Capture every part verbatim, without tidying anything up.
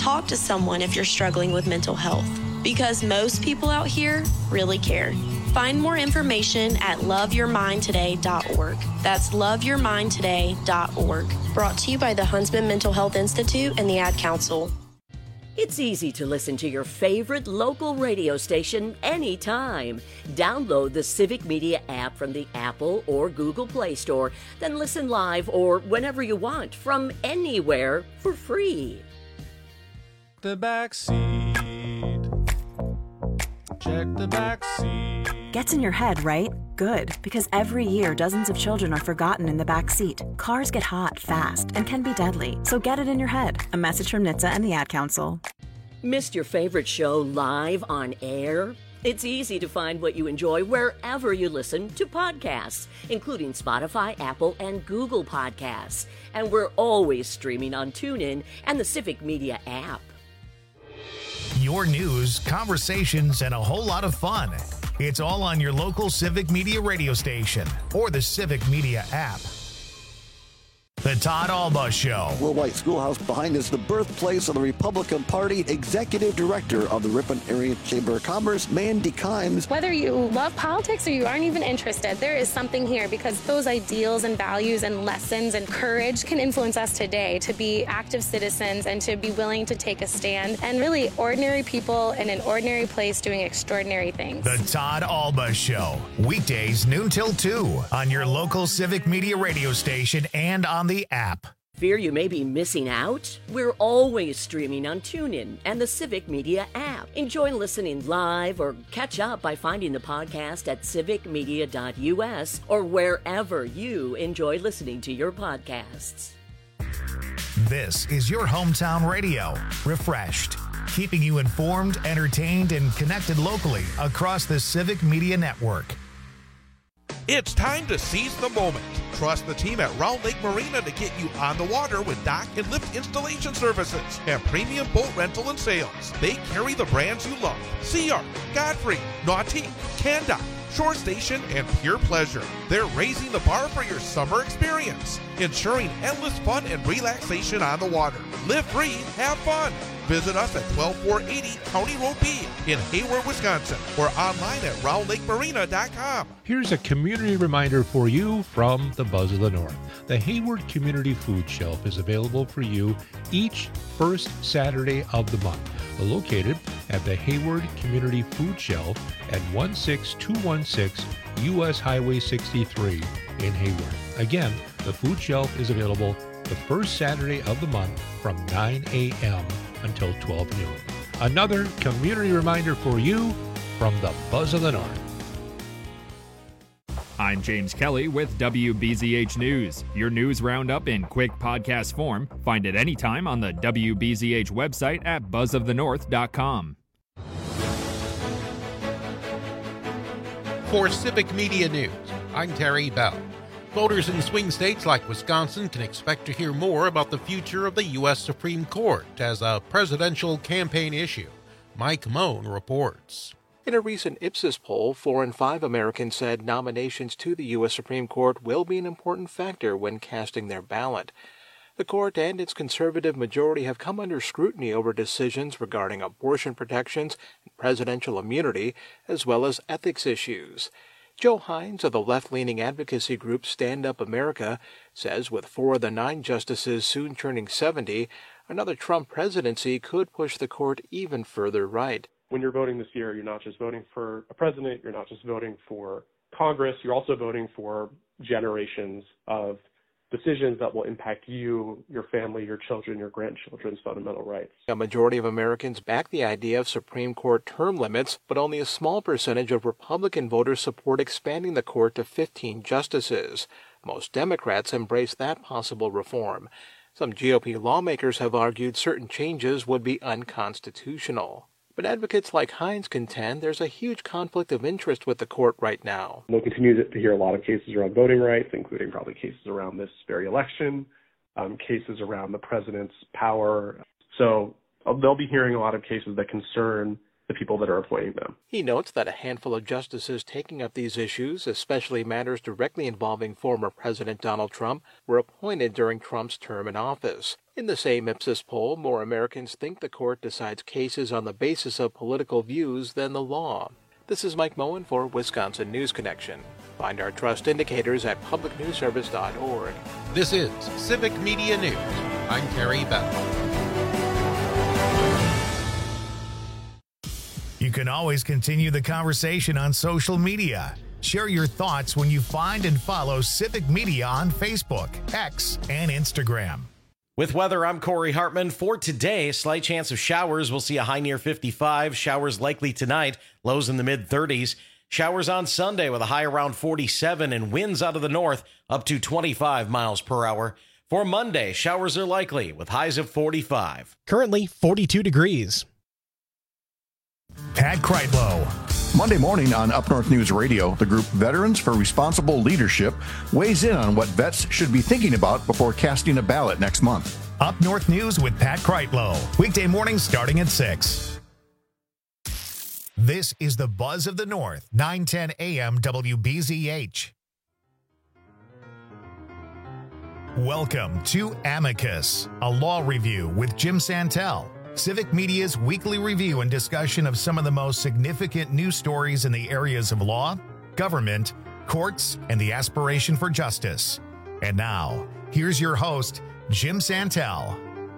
Talk to someone if you're struggling with mental health, because most people out here really care. Find more information at love your mind today dot org. That's love your mind today dot org. Brought to you by the Huntsman Mental Health Institute and the Ad Council. It's easy to listen to your favorite local radio station anytime. Download the Civic Media app from the Apple or Google Play Store, then listen live or whenever you want from anywhere for free. The back seat. Check the back seat. Gets in your head, right? Good, because every year dozens of children are forgotten in the back seat. Cars get hot fast and can be deadly, so get it in your head. A message from N H T S A and the Ad Council. Missed your favorite show live on air? It's easy to find what you enjoy wherever you listen to podcasts, including Spotify, Apple, and Google Podcasts. And we're always streaming on TuneIn and the Civic Media app. Your news, conversations, and a whole lot of fun. It's all on your local Civic Media radio station or the Civic Media app. The Todd Alba Show. Will White Schoolhouse behind is the birthplace of the Republican Party. Executive Director of the Ripon Area Chamber of Commerce, Mandy Kimes. Whether you love politics or you aren't even interested, there is something here because those ideals and values and lessons and courage can influence us today to be active citizens and to be willing to take a stand and really ordinary people in an ordinary place doing extraordinary things. The Todd Alba Show. Weekdays noon till two on your local Civic Media radio station and on the app. Fear you may be missing out? We're always streaming on TuneIn and the Civic Media app. Enjoy listening live or catch up by finding the podcast at civic media dot u s or wherever you enjoy listening to your podcasts. This is your hometown radio, refreshed, keeping you informed, entertained, and connected locally across the Civic Media Network. It's time to seize the moment. Trust the team at Round Lake Marina to get you on the water with dock and lift installation services and premium boat rental and sales. They carry the brands you love: Sea Ark, Godfrey, Nautique, Canda, Shore Station, and Pure Pleasure. They're raising the bar for your summer experience, ensuring endless fun and relaxation on the water. Live free, have fun. Visit us at twelve four eighty County Road B in Hayward, Wisconsin, or online at round lake marina dot com. Here's a community reminder for you from the Buzz of the North. The Hayward Community Food Shelf is available for you each first Saturday of the month. Located at the Hayward Community Food Shelf at one six two one six U S Highway sixty-three in Hayward. Again, the food shelf is available the first Saturday of the month from nine a.m. until twelve noon. Another community reminder for you from the Buzz of the North. I'm James Kelly with W B Z H News, your news roundup in quick podcast form. Find it anytime on the W B Z H website at buzz of the north dot com. For Civic Media News, I'm Terry Bell. Voters in swing states like Wisconsin can expect to hear more about the future of the U S Supreme Court as a presidential campaign issue. Mike Moan reports. In a recent Ipsos poll, four in five Americans said nominations to the U S Supreme Court will be an important factor when casting their ballot. The court and its conservative majority have come under scrutiny over decisions regarding abortion protections and presidential immunity, as well as ethics issues. Joe Hines of the left-leaning advocacy group Stand Up America says with four of the nine justices soon turning seventy, another Trump presidency could push the court even further right. When you're voting this year, you're not just voting for a president, you're not just voting for Congress, you're also voting for generations of decisions that will impact you, your family, your children, your grandchildren's fundamental rights. A majority of Americans back the idea of Supreme Court term limits, but only a small percentage of Republican voters support expanding the court to fifteen justices. Most Democrats embrace that possible reform. Some G O P lawmakers have argued certain changes would be unconstitutional. But advocates like Hines contend there's a huge conflict of interest with the court right now. We'll continue to hear a lot of cases around voting rights, including probably cases around this very election, um, cases around the president's power. So uh, they'll be hearing a lot of cases that concern the people that are appointing them. He notes that a handful of justices taking up these issues, especially matters directly involving former President Donald Trump, were appointed during Trump's term in office. In the same Ipsos poll, more Americans think the court decides cases on the basis of political views than the law. This is Mike Moen for Wisconsin News Connection. Find our trust indicators at public news service dot org. This is Civic Media News. I'm Terry Bell. You can always continue the conversation on social media. Share your thoughts when you find and follow Civic Media on Facebook, X, and Instagram. With weather, I'm Corey Hartman. For today, slight chance of showers. We'll see a high near fifty-five. Showers likely tonight, lows in the mid-thirties. Showers on Sunday with a high around forty-seven and winds out of the north up to twenty-five miles per hour. For Monday, showers are likely with highs of forty-five. Currently forty-two degrees. Pat Kreitlow. Monday morning on Up North News Radio, the group Veterans for Responsible Leadership weighs in on what vets should be thinking about before casting a ballot next month. Up North News with Pat Kreitlow. Weekday mornings starting at six. This is the Buzz of the North, nine ten a.m. W B Z H. Welcome to Amicus, a law review with Jim Santel. Civic Media's weekly review and discussion of some of the most significant news stories in the areas of law, government, courts, and the aspiration for justice. And now, here's your host, Jim Santel.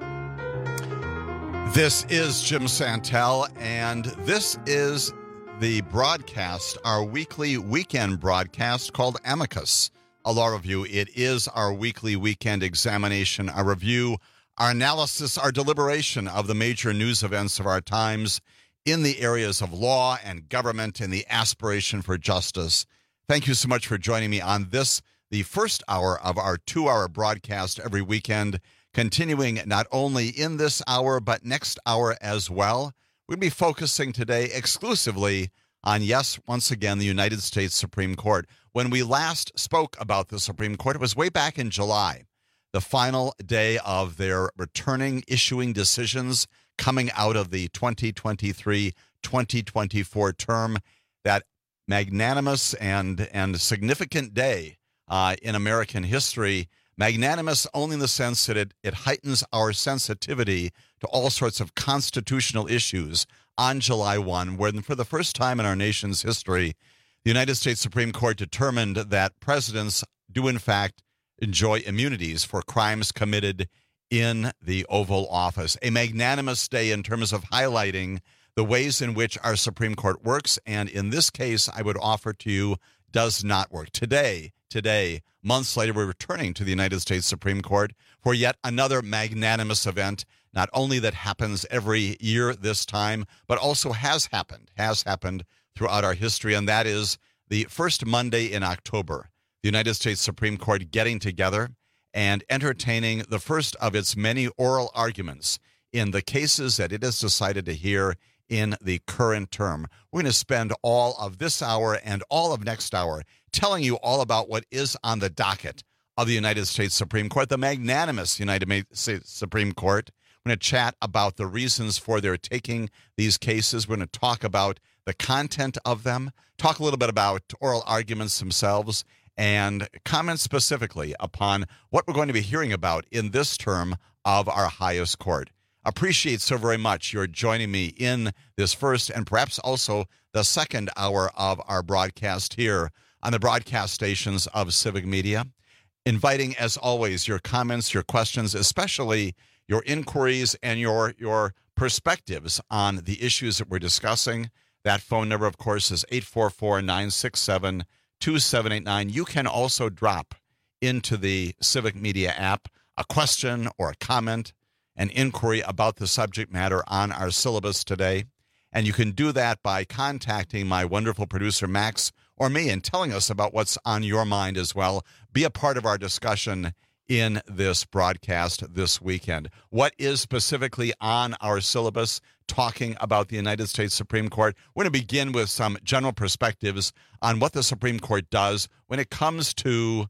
This is Jim Santel, and this is the broadcast, our weekly weekend broadcast called Amicus, a law review. It is our weekly weekend examination, a review, our analysis, our deliberation of the major news events of our times in the areas of law and government and the aspiration for justice. Thank you so much for joining me on this, the first hour of our two-hour broadcast every weekend, continuing not only in this hour, but next hour as well. We'll be focusing today exclusively on, yes, once again, the United States Supreme Court. When we last spoke about the Supreme Court, it was way back in July. The final day of their returning, issuing decisions coming out of the twenty twenty-three twenty twenty-four term, that magnanimous and, and significant day uh, in American history. Magnanimous only in the sense that it, it heightens our sensitivity to all sorts of constitutional issues on July first, when for the first time in our nation's history, the United States Supreme Court determined that presidents do, in fact, enjoy immunities for crimes committed in the Oval Office. A magnanimous day in terms of highlighting the ways in which our Supreme Court works, and in this case, I would offer to you, does not work. Today, today, months later, we're returning to the United States Supreme Court for yet another magnanimous event, not only that happens every year this time, but also has happened, has happened throughout our history, and that is the first Monday in October. The United States Supreme Court getting together and entertaining the first of its many oral arguments in the cases that it has decided to hear in the current term. We're going to spend all of this hour and all of next hour telling you all about what is on the docket of the United States Supreme Court, the magnanimous United States Supreme Court. We're going to chat about the reasons for their taking these cases. We're going to talk about the content of them, talk a little bit about oral arguments themselves, and comment specifically upon what we're going to be hearing about in this term of our highest court. Appreciate so very much your joining me in this first and perhaps also the second hour of our broadcast here on the broadcast stations of Civic Media. Inviting, as always, your comments, your questions, especially your inquiries and your, your perspectives on the issues that we're discussing. That phone number, of course, is eight four four, nine six seven, two seven eight nine. You can also drop into the Civic Media app a question or a comment, an inquiry about the subject matter on our syllabus today. And you can do that by contacting my wonderful producer, Max, or me, and telling us about what's on your mind as well. Be a part of our discussion in this broadcast this weekend. What is specifically on our syllabus talking about the United States Supreme Court? We're going to begin with some general perspectives on what the Supreme Court does when it comes to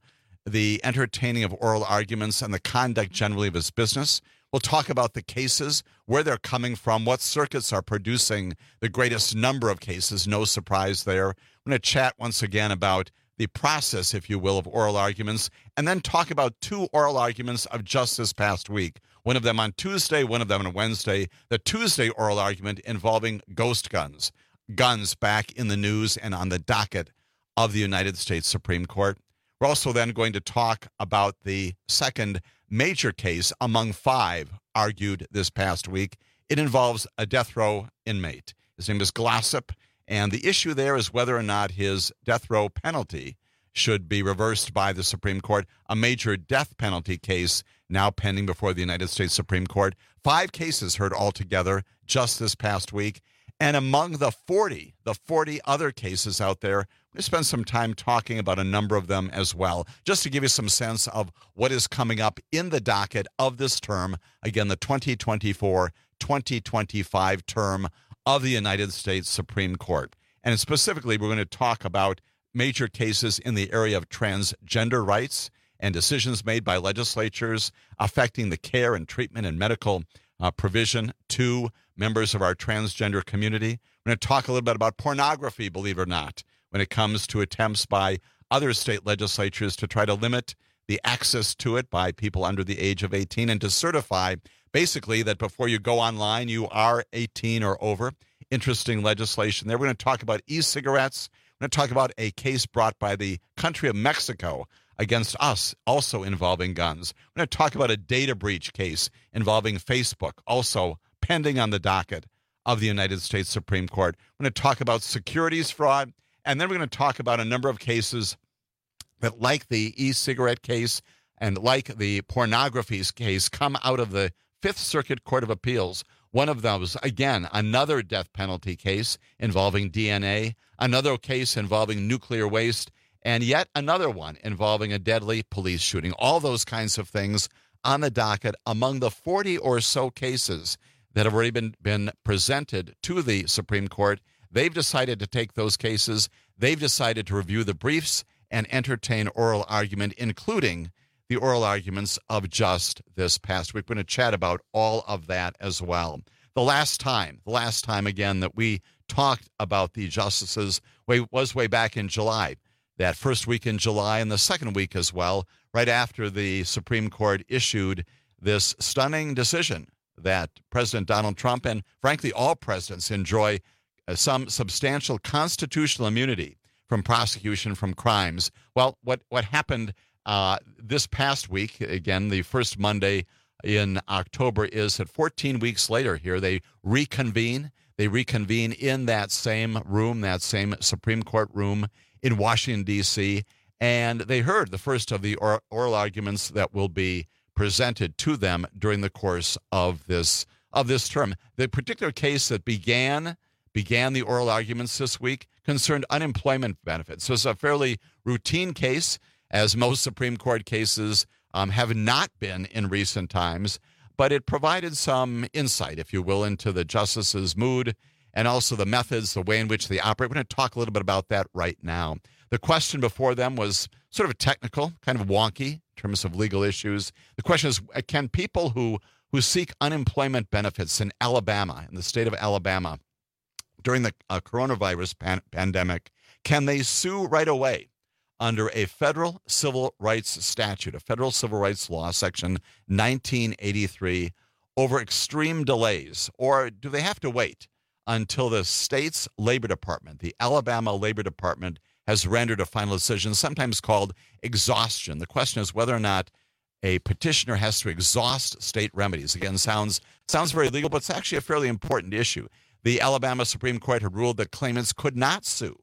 the entertaining of oral arguments and the conduct generally of his business. We'll talk about the cases, where they're coming from, what circuits are producing the greatest number of cases. No surprise there. I'm going to chat once again about the process, if you will, of oral arguments, and then talk about two oral arguments of just this past week. One of them on Tuesday, one of them on Wednesday. The Tuesday oral argument involving ghost guns, guns back in the news and on the docket of the United States Supreme Court. We're also then going to talk about the second major case among five argued this past week. It involves a death row inmate. His name is Glossip, and the issue there is whether or not his death row penalty should be reversed by the Supreme Court, a major death penalty case now pending before the United States Supreme Court. Five cases heard altogether just this past week. And among the forty, the forty other cases out there, we're going to spend some time talking about a number of them as well, just to give you some sense of what is coming up in the docket of this term, again, the twenty twenty-four twenty twenty-five term of the United States Supreme Court. And specifically, we're going to talk about major cases in the area of transgender rights and decisions made by legislatures affecting the care and treatment and medical uh, provision to members of our transgender community. We're going to talk a little bit about pornography, believe it or not, when it comes to attempts by other state legislatures to try to limit the access to it by people under the age of eighteen and to certify basically that before you go online, you are eighteen or over. Interesting legislation there. We're going to talk about e-cigarettes. We're going to talk about a case brought by the country of Mexico against us, also involving guns. We're going to talk about a data breach case involving Facebook, also pending on the docket of the United States Supreme Court. We're going to talk about securities fraud, and then we're going to talk about a number of cases that, like the e-cigarette case and like the pornography case, come out of the Fifth Circuit Court of Appeals. One of those, again, another death penalty case involving D N A, another case involving nuclear waste, and yet another one involving a deadly police shooting. All those kinds of things on the docket among the forty or so cases that have already been, been presented to the Supreme Court. They've decided to take those cases. They've decided to review the briefs and entertain oral argument, including the oral arguments of just this past week. We're going to chat about all of that as well. The last time, the last time again that we talked about the justices was way back in July. That first week in July and the second week as well, right after the Supreme Court issued this stunning decision that President Donald Trump and, frankly, all presidents enjoy uh, some substantial constitutional immunity from prosecution from crimes. Well, what, what happened uh, this past week, again, the first Monday in October, is that fourteen weeks later here, they reconvene. They reconvene in that same room, that same Supreme Court room in Washington, D C, and they heard the first of the or- oral arguments that will be presented to them during the course of this of this term. The particular case that began began the oral arguments this week concerned unemployment benefits. So it's a fairly routine case, as most Supreme Court cases um, have not been in recent times, but it provided some insight, if you will, into the justices' mood and also the methods, the way in which they operate. We're going to talk a little bit about that right now. The question before them was sort of technical, kind of wonky in terms of legal issues. The question is, can people who, who seek unemployment benefits in Alabama, in the state of Alabama, during the uh, coronavirus pan- pandemic, can they sue right away under a federal civil rights statute, a federal civil rights law, section nineteen eighty-three, over extreme delays? Or do they have to wait until the state's labor department, the Alabama Labor Department, has rendered a final decision, sometimes called exhaustion? The question is whether or not a petitioner has to exhaust state remedies. Again, sounds sounds very legal, but it's actually a fairly important issue. The Alabama Supreme Court had ruled that claimants could not sue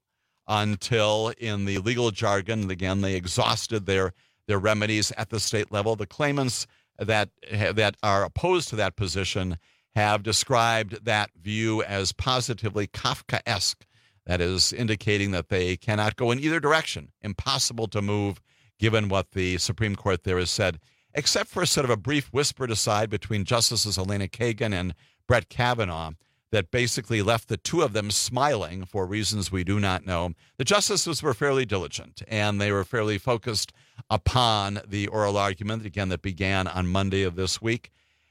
until, in the legal jargon, again, they exhausted their, their remedies at the state level. The claimants that that are opposed to that position have described that view as positively Kafkaesque. That is, indicating that they cannot go in either direction. Impossible to move, given what the Supreme Court there has said, except for sort of a brief whispered aside between Justices Elena Kagan and Brett Kavanaugh. that basically left the two of them smiling for reasons we do not know. The justices were fairly diligent, and they were fairly focused upon the oral argument, again, that began on Monday of this week.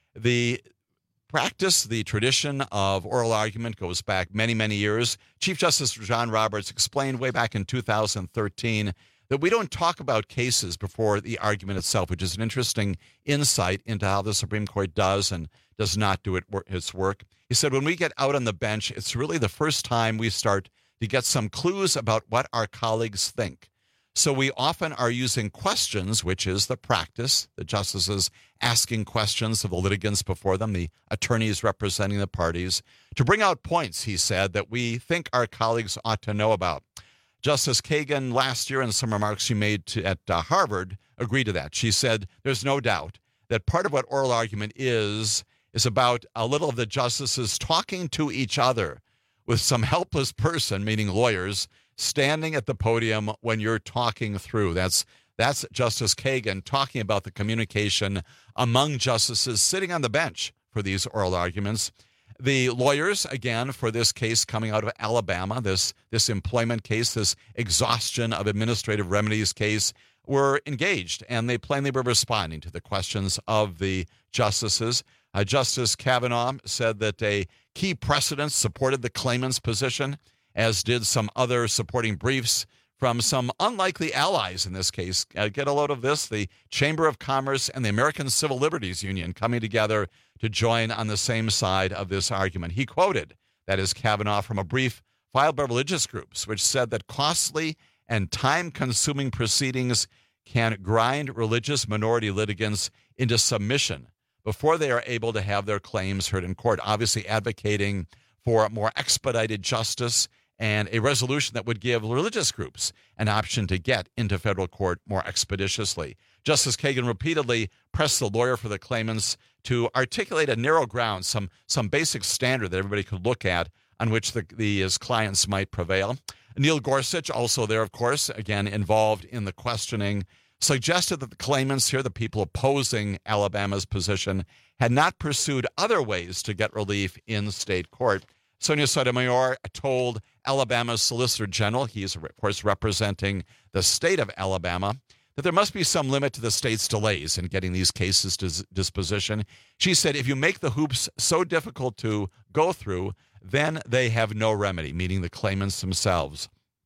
The practice, the tradition of oral argument goes back many, many years. Chief Justice John Roberts explained way back in two thousand thirteen that we don't talk about cases before the argument itself, which is an interesting insight into how the Supreme Court does and does not do it, its work. He said, when we get out on the bench, it's really the first time we start to get some clues about what our colleagues think. So we often are using questions, which is the practice, the justices asking questions of the litigants before them, the attorneys representing the parties, to bring out points, he said, that we think our colleagues ought to know about. Justice Kagan last year, in some remarks she made to, at uh, Harvard, agreed to that. She said there's no doubt that part of what oral argument is is about a little of the justices talking to each other with some helpless person, meaning lawyers, standing at the podium when you're talking through. That's that's Justice Kagan talking about the communication among justices sitting on the bench for these oral arguments. The lawyers, again, for this case coming out of Alabama, this, this employment case, this exhaustion of administrative remedies case, were engaged, and they plainly were responding to the questions of the justices. Uh, Justice Kavanaugh said that a key precedent supported the claimant's position, as did some other supporting briefs from some unlikely allies in this case. Uh, get a load of this, the Chamber of Commerce and the American Civil Liberties Union coming together to join on the same side of this argument. He quoted, that is Kavanaugh, from a brief filed by religious groups, which said that costly and time-consuming proceedings can grind religious minority litigants into submission before they are able to have their claims heard in court, obviously advocating for more expedited justice and a resolution that would give religious groups an option to get into federal court more expeditiously. Justice Kagan repeatedly pressed the lawyer for the claimants to articulate a narrow ground, some some basic standard that everybody could look at on which the, the his clients might prevail. Neil Gorsuch, also there, of course, again involved in the questioning, suggested that the claimants here, the people opposing Alabama's position, had not pursued other ways to get relief in state court. Sonia Sotomayor told Alabama's Solicitor General, he is, of course, representing the state of Alabama, that there must be some limit to the state's delays in getting these cases to disposition. She said, if you make the hoops so difficult to go through, then they have no remedy, meaning the claimants themselves.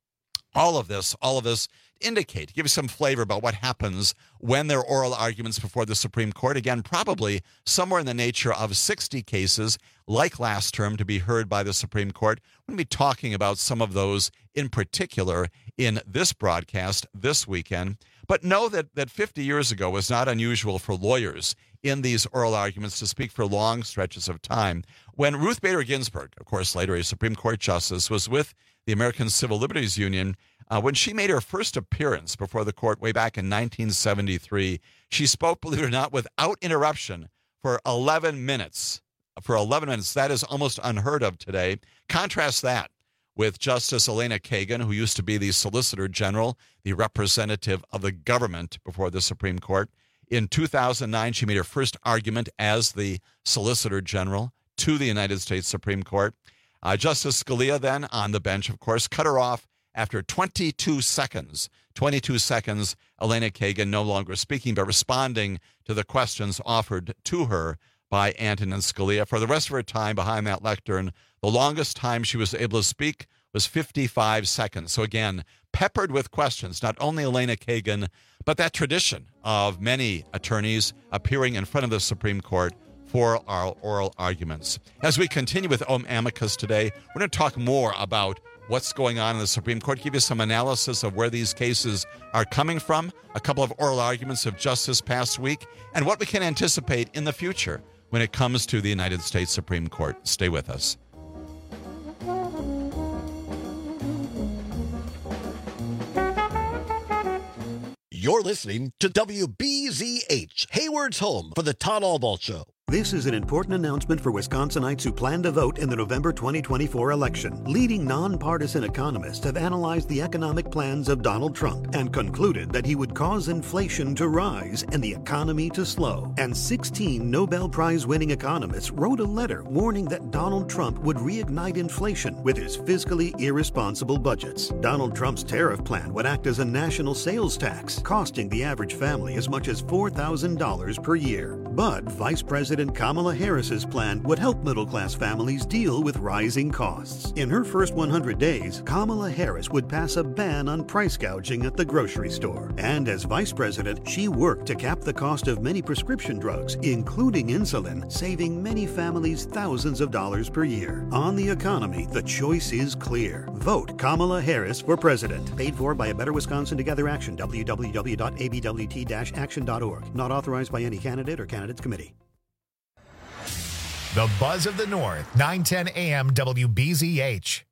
All of this, all of this indicate, give you some flavor about what happens when there are oral arguments before the Supreme Court. Again, probably somewhere in the nature of sixty cases, like last term, to be heard by the Supreme Court. We're going to be talking about some of those in particular in this broadcast this weekend. But know that, that fifty years ago was not unusual for lawyers in these oral arguments to speak for long stretches of time. When Ruth Bader Ginsburg, of course, later a Supreme Court justice, was with the American Civil Liberties Union, uh, when she made her first appearance before the court way back in nineteen seventy-three, she spoke, believe it or not, without interruption for eleven minutes. For eleven minutes, that is almost unheard of today. Contrast that with Justice Elena Kagan, who used to be the Solicitor General, the representative of the government before the Supreme Court. In two thousand nine, she made her first argument as the Solicitor General to the United States Supreme Court. Uh, Justice Scalia then, on the bench, of course, cut her off after twenty-two seconds. twenty-two seconds, Elena Kagan no longer speaking, but responding to the questions offered to her by Antonin Scalia. For the rest of her time behind that lectern, the longest time she was able to speak was fifty-five seconds. So again, peppered with questions, not only Elena Kagan, but that tradition of many attorneys appearing in front of the Supreme Court for our oral arguments. As we continue with Om Amicus today, we're going to talk more about what's going on in the Supreme Court, give you some analysis of where these cases are coming from, a couple of oral arguments of just this past week, and what we can anticipate in the future when it comes to the United States Supreme Court. Stay with us. You're listening to W B Z H, Hayward's home for the Todd Albaugh Show. This is an important announcement for Wisconsinites who plan to vote in the November twenty twenty-four election. Leading nonpartisan economists have analyzed the economic plans of Donald Trump and concluded that he would cause inflation to rise and the economy to slow. And sixteen Nobel Prize-winning economists wrote a letter warning that Donald Trump would reignite inflation with his fiscally irresponsible budgets. Donald Trump's tariff plan would act as a national sales tax, costing the average family as much as four thousand dollars per year. But Vice President Kamala Harris's plan would help middle-class families deal with rising costs. In her first one hundred days, Kamala Harris would pass a ban on price gouging at the grocery store. And as vice president, she worked to cap the cost of many prescription drugs, including insulin, saving many families thousands of dollars per year. On the economy, the choice is clear. Vote Kamala Harris for president. Paid for by a Better Wisconsin Together Action, w w w dot a b w t dash action dot org. Not authorized by any candidate or candidates committee. The Buzz of the North, nine ten a m W B Z H.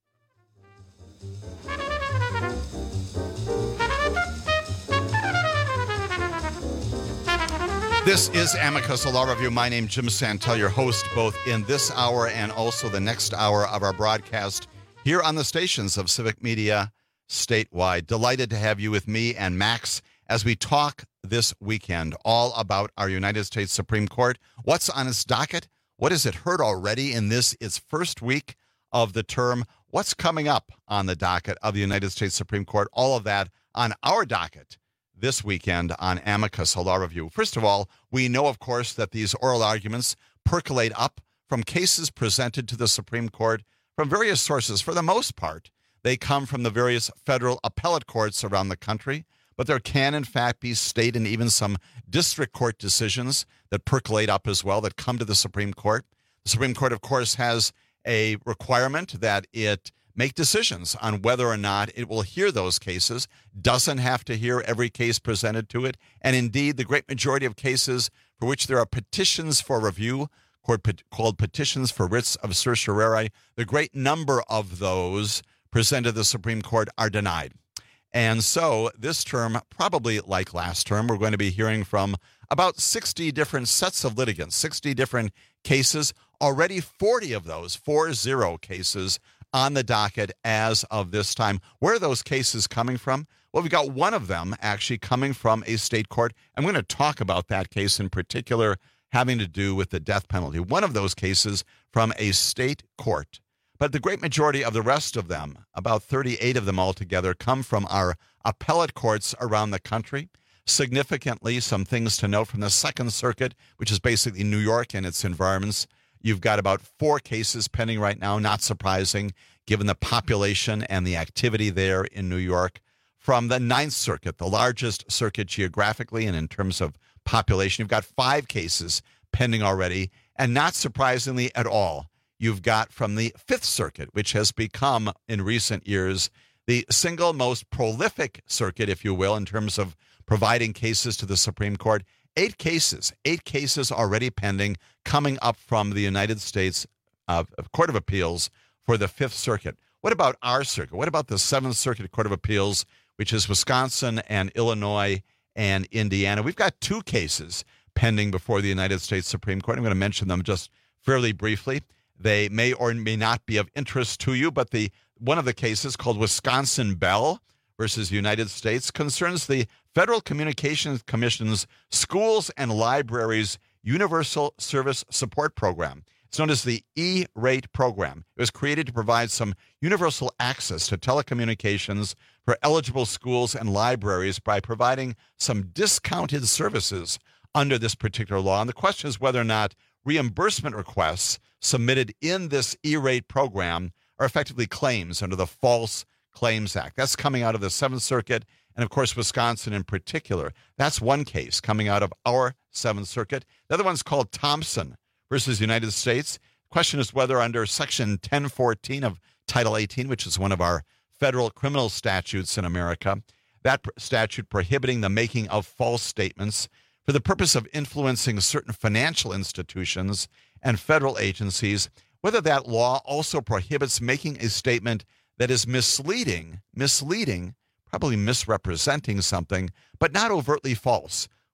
This is Amicus, a law review. My name is Jim Santel, your host both in this hour and also the next hour of our broadcast here on the stations of Civic Media statewide. Delighted to have you with me and Max as we talk this weekend all about our United States Supreme Court. What's on its docket? What has it heard already in this, its first week of the term? What's coming up on the docket of the United States Supreme Court? All of that on our docket this weekend on Amicus, a law review. First of all, we know, of course, that these oral arguments percolate up from cases presented to the Supreme Court from various sources. For the most part, they come from the various federal appellate courts around the country, but there can, in fact, be state and even some district court decisions that percolate up as well that come to the Supreme Court. The Supreme Court, of course, has a requirement that it make decisions on whether or not it will hear those cases, doesn't have to hear every case presented to it, and indeed the great majority of cases for which there are petitions for review, called petitions for writs of certiorari, the great number of those presented to the Supreme Court are denied. And so this term, probably like last term, we're going to be hearing from about sixty different sets of litigants, sixty different cases, already forty of those, four zero cases on the docket as of this time. Where are those cases coming from? Well, we've got one of them actually coming from a state court. I'm going to talk about that case in particular having to do with the death penalty. One of those cases from a state court. But the great majority of the rest of them, about thirty-eight of them altogether, come from our appellate courts around the country. Significantly, some things to note from the Second Circuit, which is basically New York and its environments. You've got about four cases pending right now, not surprising, given the population and the activity there in New York. From the Ninth Circuit, the largest circuit geographically and in terms of population, you've got five cases pending already, and not surprisingly at all, you've got from the Fifth Circuit, which has become, in recent years, the single most prolific circuit, if you will, in terms of providing cases to the Supreme Court. Eight cases, eight cases already pending, coming up from the United States uh, Court of Appeals for the Fifth Circuit. What about our circuit? What about the Seventh Circuit Court of Appeals, which is Wisconsin and Illinois and Indiana? We've got two cases pending before the United States Supreme Court. I'm going to mention them just fairly briefly. They may or may not be of interest to you, but the one of the cases, called Wisconsin Bell versus United States, concerns the Federal Communications Commission's Schools and Libraries Universal Service Support Program. It's known as the E-Rate Program. It was created to provide some universal access to telecommunications for eligible schools and libraries by providing some discounted services under this particular law. And the question is whether or not reimbursement requests submitted in this E-Rate program are effectively claims under the False Claims Act. That's coming out of the Seventh Circuit and, of course, Wisconsin in particular. That's one case coming out of our Seventh Circuit. The other one's called Thompson versus United States. The question is whether under Section ten fourteen of Title eighteen, which is one of our federal criminal statutes in America, that statute prohibiting the making of false statements for the purpose of influencing certain financial institutions and federal agencies, whether that law also prohibits making a statement that is misleading, misleading, probably misrepresenting something, but not overtly false.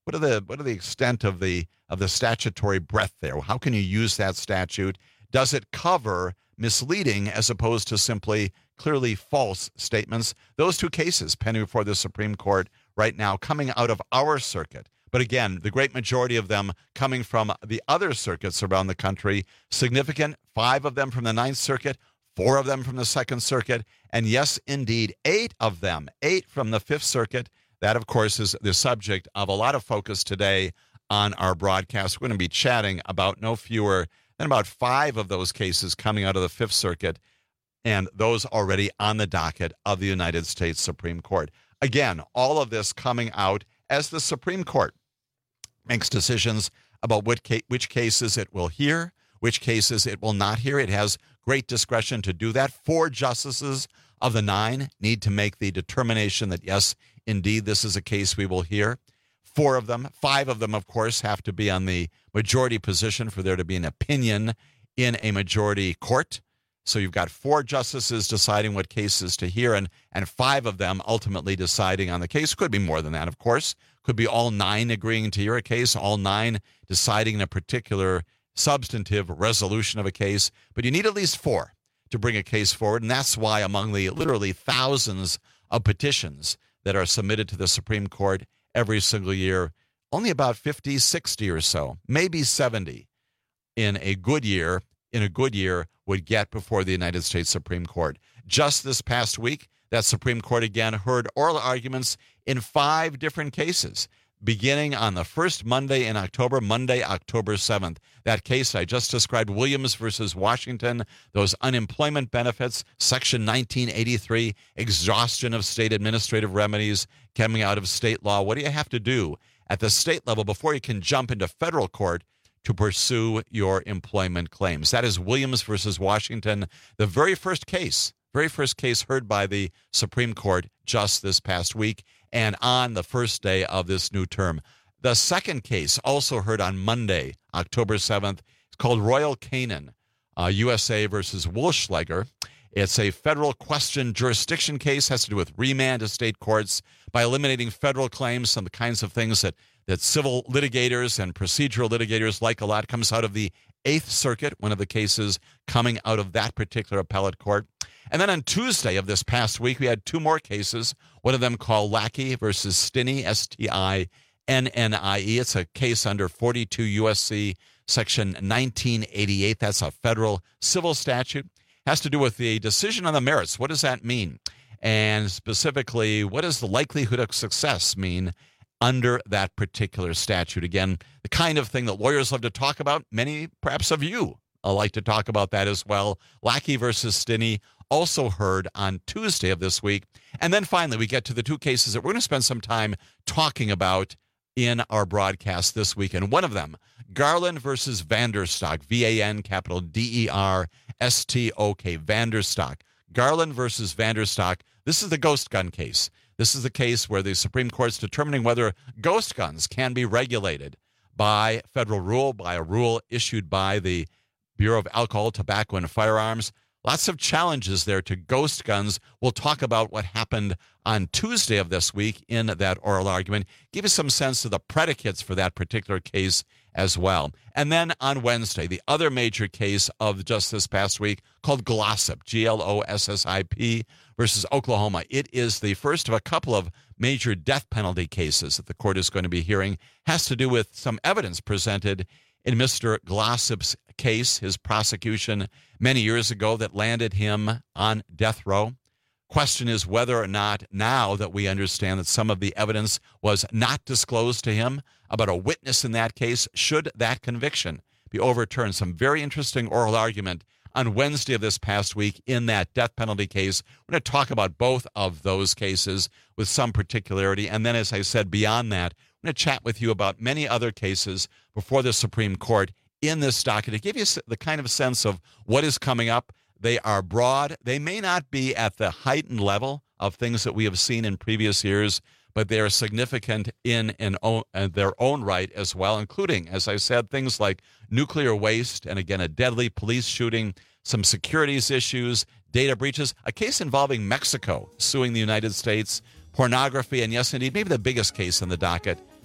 What are the what are the extent of the of the statutory breadth there? How can you use that statute? Does it cover misleading as opposed to simply clearly false statements? Those two cases pending before the Supreme Court right now, coming out of our circuit. But again, the great majority of them coming from the other circuits around the country. Significant, five of them from the Ninth Circuit, four of them from the Second Circuit, and yes, indeed, eight of them, eight from the Fifth Circuit. That, of course, is the subject of a lot of focus today on our broadcast. We're going to be chatting about no fewer than about five of those cases coming out of the Fifth Circuit, and those already on the docket of the United States Supreme Court. Again, all of this coming out as the Supreme Court makes decisions about what ca- which cases it will hear, which cases it will not hear. It has great discretion to do that. Four justices of the nine need to make the determination that, yes, indeed, this is a case we will hear. Four of them, five of them, of course, have to be on the majority position for there to be an opinion in a majority court. So you've got four justices deciding what cases to hear, and, and five of them ultimately deciding on the case. Could be more than that, of course. Could be all nine agreeing to hear a case, all nine deciding a particular substantive resolution of a case. But you need at least four to bring a case forward, and that's why among the literally thousands of petitions that are submitted to the Supreme Court every single year, only about fifty, sixty or so, maybe seventy in a good year, in a good year would get before the United States Supreme Court. Just this past week, that Supreme Court again heard oral arguments in five different cases, beginning on the first Monday in October, Monday, October seventh. That case I just described, Williams versus Washington, those unemployment benefits, Section nineteen eighty-three, exhaustion of state administrative remedies coming out of state law. What do you have to do at the state level before you can jump into federal court to pursue your employment claims? That is Williams versus Washington, the very first case, very first case heard by the Supreme Court just this past week and on the first day of this new term. The second case, also heard on Monday, October seventh, it's called Royal Canin, uh, U S A versus Woolschlager. It's a federal question jurisdiction case, has to do with remand to state courts by eliminating federal claims, some of the kinds of things that that civil litigators and procedural litigators like a lot. Comes out of the Eighth Circuit, one of the cases coming out of that particular appellate court. And then on Tuesday of this past week, we had two more cases, one of them called Lackey versus Stinney, S T I N N I E. It's a case under forty-two U S C Section nineteen eighty-eight. That's a federal civil statute. Has to do with the decision on the merits. What does that mean? And specifically, what does the likelihood of success mean under that particular statute? Again, the kind of thing that lawyers love to talk about. Many, perhaps of you, like to talk about that as well. Lackey versus Stinney, also heard on Tuesday of this week. And then finally, we get to the two cases that we're going to spend some time talking about in our broadcast this week. And one of them, Garland versus Vanderstock, V A N capital D E R S T O K, Vanderstock. Garland versus Vanderstock. This is the ghost gun case. This is the case where the Supreme Court's determining whether ghost guns can be regulated by federal rule, by a rule issued by the Bureau of Alcohol, Tobacco, and Firearms. Lots of challenges there to ghost guns. We'll talk about what happened on Tuesday of this week in that oral argument, give you some sense of the predicates for that particular case as well. And then on Wednesday, the other major case of just this past week called Glossip, G L O S S I P versus Oklahoma. It is the first of a couple of major death penalty cases that the court is going to be hearing. Has to do with some evidence presented in Mister Glossip's case, his prosecution many years ago that landed him on death row. Question is whether or not, now that we understand that some of the evidence was not disclosed to him about a witness in that case, should that conviction be overturned? Some very interesting oral argument on Wednesday of this past week in that death penalty case. We're going to talk about both of those cases with some particularity. And then, as I said, beyond that, I'm going to chat with you about many other cases before the Supreme Court in this docket to give you the kind of sense of what is coming up. They are broad. They may not be at the heightened level of things that we have seen in previous years, but they are significant in, in, own, in their own right as well, including, as I said, things like nuclear waste and, again, a deadly police shooting, some securities issues, data breaches, a case involving Mexico suing the United States, pornography, and yes, indeed, maybe the biggest case on the docket,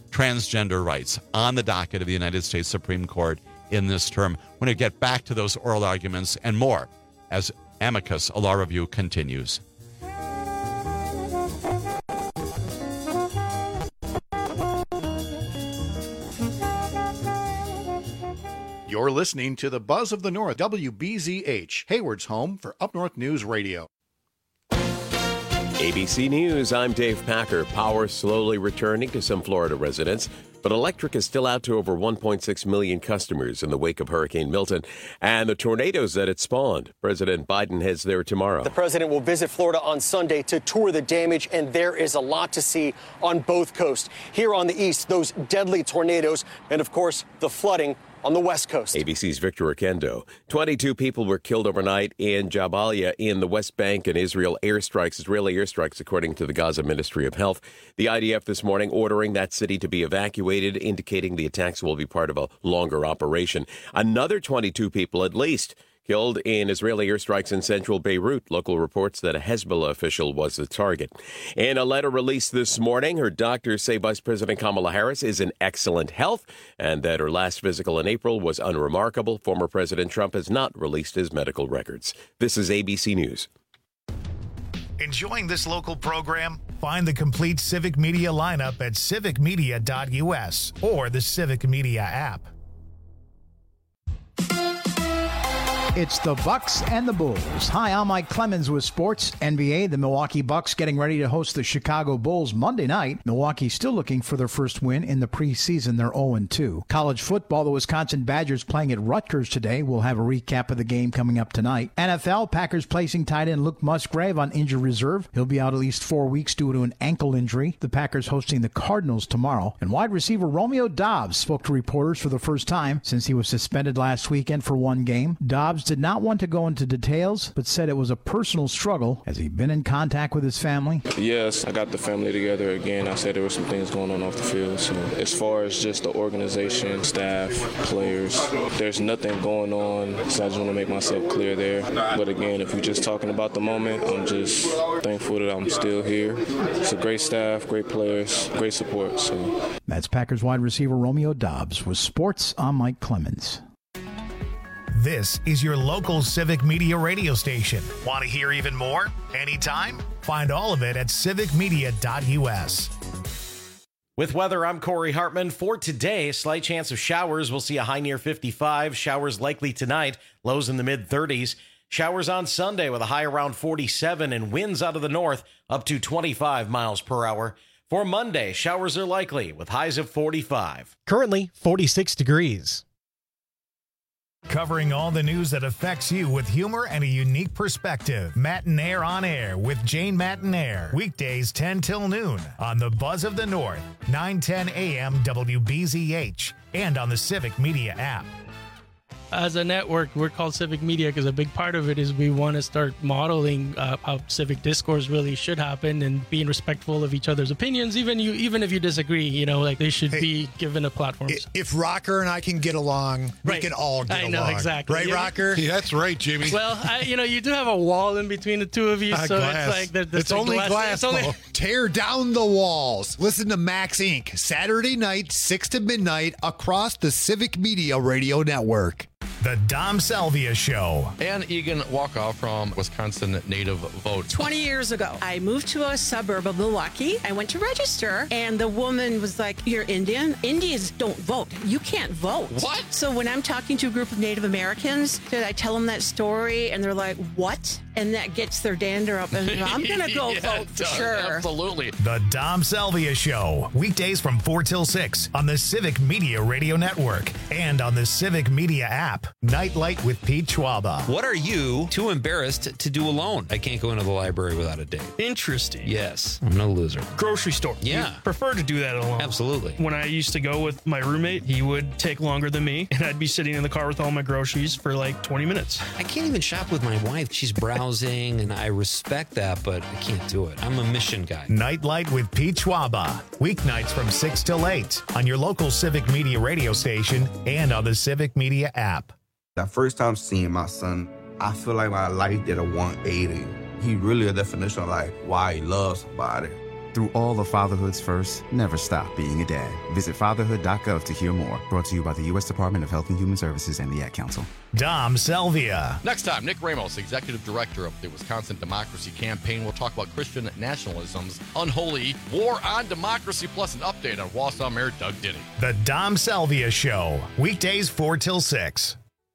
transgender rights on the docket of the United States Supreme Court in this term. We're going to get back to those oral arguments and more as Amicus, a law review, continues. You're listening to the Buzz of the North, W B Z H, Hayward's home for Up North News Radio. A B C News, I'm Dave Packer. Power slowly returning to some Florida residents, but electric is still out to over one point six million customers in the wake of Hurricane Milton and the tornadoes that it spawned. President Biden heads there tomorrow. The president will visit Florida on Sunday to tour the damage, and there is a lot to see on both coasts. Here on the east, those deadly tornadoes, and of course, the flooding on the West Coast. A B C's Victor Oquendo. twenty-two people were killed overnight in Jabalia in the West Bank and Israel airstrikes, Israeli airstrikes, according to the Gaza Ministry of Health. The I D F this morning ordering that city to be evacuated, indicating the attacks will be part of a longer operation. Another twenty-two people at least killed in Israeli airstrikes in central Beirut. Local reports that a Hezbollah official was the target. In a letter released this morning, her doctors say Vice President Kamala Harris is in excellent health and that her last physical in April was unremarkable. Former President Trump has not released his medical records. This is A B C News. Enjoying this local program? Find the complete Civic Media lineup at civic media dot U S or the Civic Media app. It's the Bucks and the Bulls. Hi, I'm Mike Clemens with Sports N B A. The Milwaukee Bucks getting ready to host the Chicago Bulls Monday night. Milwaukee still looking for their first win in the preseason. They're oh and two. College football, the Wisconsin Badgers playing at Rutgers today. We'll have a recap of the game coming up tonight. N F L, Packers placing tight end Luke Musgrave on injured reserve. He'll be out at least four weeks due to an ankle injury. The Packers hosting the Cardinals tomorrow. And wide receiver Romeo Doubs spoke to reporters for the first time since he was suspended last weekend for one game. Doubs did not want to go into details, but said it was a personal struggle. Has he been in contact with his family? Yes, I got the family together again. I said there were some things going on off the field. So as far as just the organization, staff, players, there's nothing going on. So I just want to make myself clear there. But again, if we're just talking about the moment, I'm just thankful that I'm still here. It's a great staff, great players, great support. So that's Packers wide receiver Romeo Doubs. With Sports, I'm Mike Clemens. This is your local Civic Media radio station. Want to hear even more? Anytime? Find all of it at civic media dot U S. With weather, I'm Corey Hartman. For today, slight chance of showers. We'll see a high near fifty-five. Showers likely tonight. Lows in the mid thirties. Showers on Sunday with a high around forty-seven and winds out of the north up to twenty-five miles per hour. For Monday, showers are likely with highs of forty-five. Currently, forty-six degrees. Covering all the news that affects you with humor and a unique perspective. Matinaire on Air with Jane Matinaire. Weekdays ten till noon on the Buzz of the North, nine ten a.m. W B Z H, and on the Civic Media app. As a network, we're called Civic Media because a big part of it is we want to start modeling uh, how civic discourse really should happen and being respectful of each other's opinions, even you, even if you disagree. You know, like they should hey, be given a platform. If Rocker and I can get along, right. we can all get I along. I know, exactly. Right, yeah. Rocker? Yeah, that's right, Jimmy. Well, I, you know, you do have a wall in between the two of you, uh, so glass. it's like... The, the it's only glass. glass it's only... Tear down the walls. Listen to Max Incorporated. Saturday night, six to midnight, across the Civic Media Radio Network. The Dom Salvia Show. Ann Egan Walkoff from Wisconsin Native Vote. twenty years ago, I moved to a suburb of Milwaukee. I went to register, and the woman was like, "You're Indian? Indians don't vote. You can't vote." What? So when I'm talking to a group of Native Americans, I tell them that story, and they're like, "What?" And that gets their dander up, and I'm going to go yeah, vote for sure. Absolutely. The Dom Salvia Show. Weekdays from four till six on the Civic Media Radio Network and on the Civic Media app. Nightlight with Pete Schwaba. What are you too embarrassed to do alone? I can't go into the library without a date. Interesting. Yes. I'm no loser. Grocery store. Yeah. You prefer to do that alone. Absolutely. When I used to go with my roommate, he would take longer than me, and I'd be sitting in the car with all my groceries for like twenty minutes. I can't even shop with my wife. She's browsing, and I respect that, but I can't do it. I'm a mission guy. Nightlight with Pete Schwaba. Weeknights from six till eight on your local Civic Media radio station and on the Civic Media app. The first time seeing my son, I feel like my life did a one eighty. He really a definition of like why he loves somebody. Through all of fatherhood's first, never stop being a dad. Visit fatherhood dot gov to hear more. Brought to you by the U S Department of Health and Human Services and the Ad Council. Dom Salvia. Next time, Nick Ramos, Executive Director of the Wisconsin Democracy Campaign, will talk about Christian nationalism's unholy war on democracy, plus an update on Wausau Mayor Doug Denny. The Dom Salvia Show, weekdays four till six.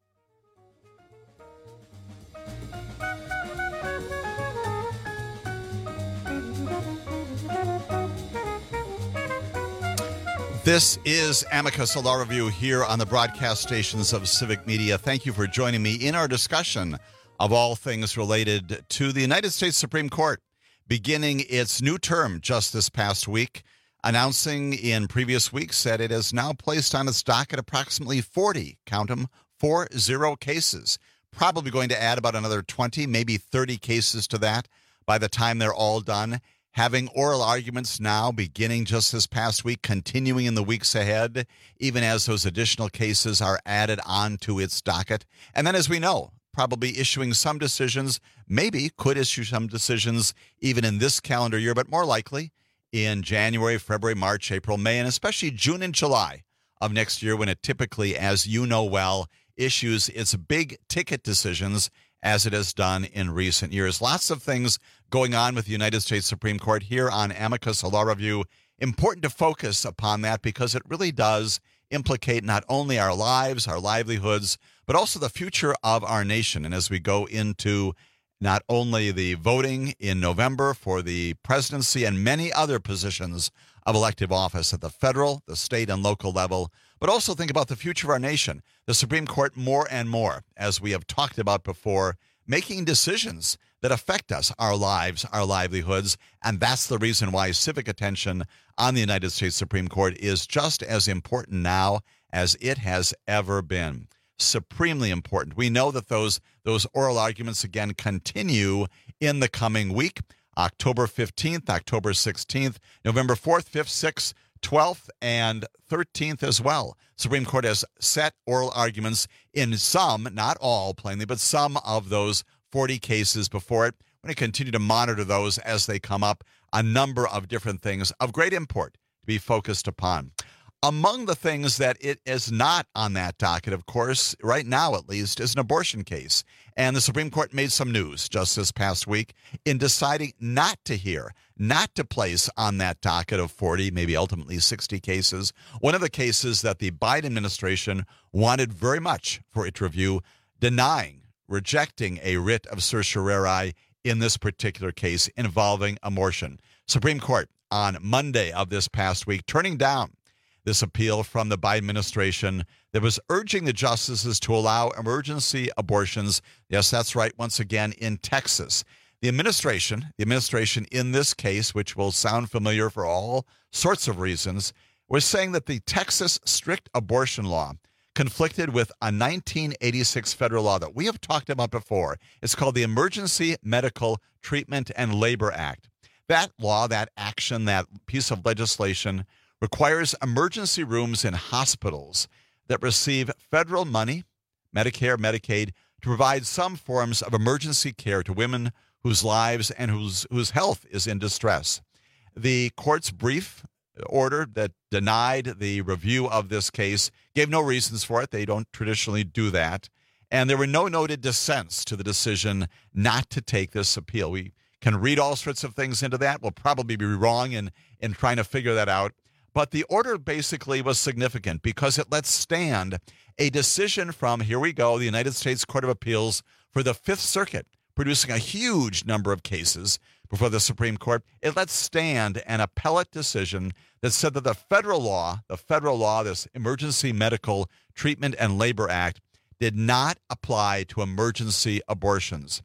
This is Amicus, a law review here on the broadcast stations of Civic Media. Thank you for joining me in our discussion of all things related to the United States Supreme Court beginning its new term just this past week, announcing in previous weeks that it has now placed on its docket approximately forty, count them, four zero cases, probably going to add about another twenty, maybe thirty cases to that by the time they're all done. Having oral arguments now beginning just this past week, continuing in the weeks ahead, even as those additional cases are added on to its docket. And then, as we know, probably issuing some decisions, maybe could issue some decisions even in this calendar year, but more likely in January, February, March, April, May, and especially June and July of next year, when it typically, as you know well, issues its big ticket decisions as it has done in recent years. Lots of things going on with the United States Supreme Court here on Amicus, a law review. Important to focus upon that because it really does implicate not only our lives, our livelihoods, but also the future of our nation. And as we go into not only the voting in November for the presidency and many other positions of elective office at the federal, the state, and local level, but also think about the future of our nation. The Supreme Court more and more, as we have talked about before, making decisions that affect us, our lives, our livelihoods, and that's the reason why civic attention on the United States Supreme Court is just as important now as it has ever been. Supremely important. We know that those those oral arguments again continue in the coming week, October fifteenth, October sixteenth, November fourth, fifth, sixth, twelfth, and thirteenth as well. Supreme Court has set oral arguments in some, not all plainly, but some of those forty cases before it. We're going to continue to monitor those as they come up. A number of different things of great import to be focused upon. Among the things that it is not on that docket, of course, right now at least, is an abortion case. And the Supreme Court made some news just this past week in deciding not to hear, not to place on that docket of forty, maybe ultimately sixty cases, one of the cases that the Biden administration wanted very much for it to review, denying, rejecting a writ of certiorari in this particular case involving abortion. Supreme Court on Monday of this past week turning down this appeal from the Biden administration that was urging the justices to allow emergency abortions. Yes, that's right, once again, in Texas. The administration, the administration in this case, which will sound familiar for all sorts of reasons, was saying that the Texas strict abortion law conflicted with a nineteen eighty-six federal law that we have talked about before. It's called the Emergency Medical Treatment and Labor Act. That law, that action, that piece of legislation requires emergency rooms in hospitals that receive federal money, Medicare, Medicaid, to provide some forms of emergency care to women whose lives and whose whose health is in distress. The court's brief order that denied the review of this case gave no reasons for it. They don't traditionally do that. And there were no noted dissents to the decision not to take this appeal. We can read all sorts of things into that. We'll probably be wrong in, in trying to figure that out. But the order basically was significant because it lets stand a decision from, here we go, the United States Court of Appeals for the Fifth Circuit, producing a huge number of cases before the Supreme Court. It lets stand an appellate decision that said that the federal law, the federal law, this Emergency Medical Treatment and Labor Act, did not apply to emergency abortions.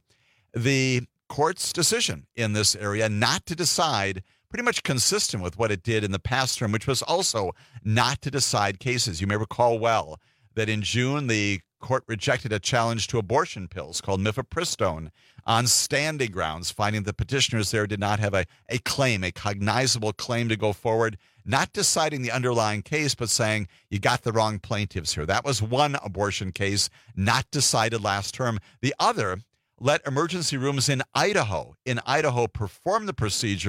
The court's decision in this area not to decide, pretty much consistent with what it did in the past term, which was also not to decide cases. You may recall well that in June, the court rejected a challenge to abortion pills called mifepristone on standing grounds, finding the petitioners there did not have a, a claim, a cognizable claim to go forward, not deciding the underlying case, but saying you got the wrong plaintiffs here. That was one abortion case not decided last term. The other let emergency rooms in Idaho, in Idaho perform the procedure